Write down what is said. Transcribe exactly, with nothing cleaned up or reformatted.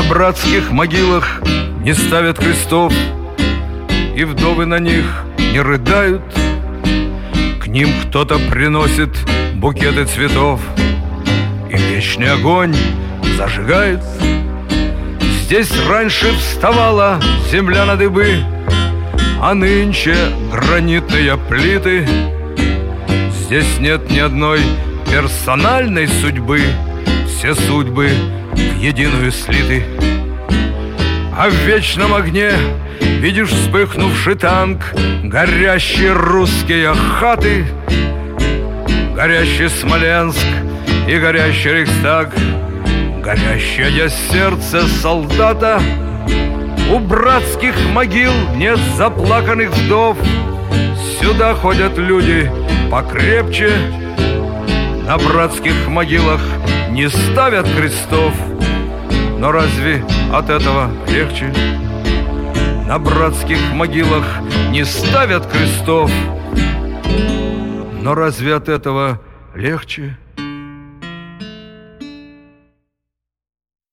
братских могилах не ставят крестов, и вдовы на них не рыдают. К ним кто-то приносит букеты цветов и вечный огонь зажигает. Здесь раньше вставала земля на дыбы, а нынче гранитные плиты. Здесь нет ни одной персональной судьбы, все судьбы в единую слиты. А в вечном огне видишь вспыхнувший танк, горящие русские хаты, горящий Смоленск и горящий Рейхстаг, горящее сердце солдата. У братских могил нет заплаканных вдов, сюда ходят люди покрепче. На братских могилах не ставят крестов, но разве от этого легче? На братских могилах не ставят крестов, но разве от этого легче?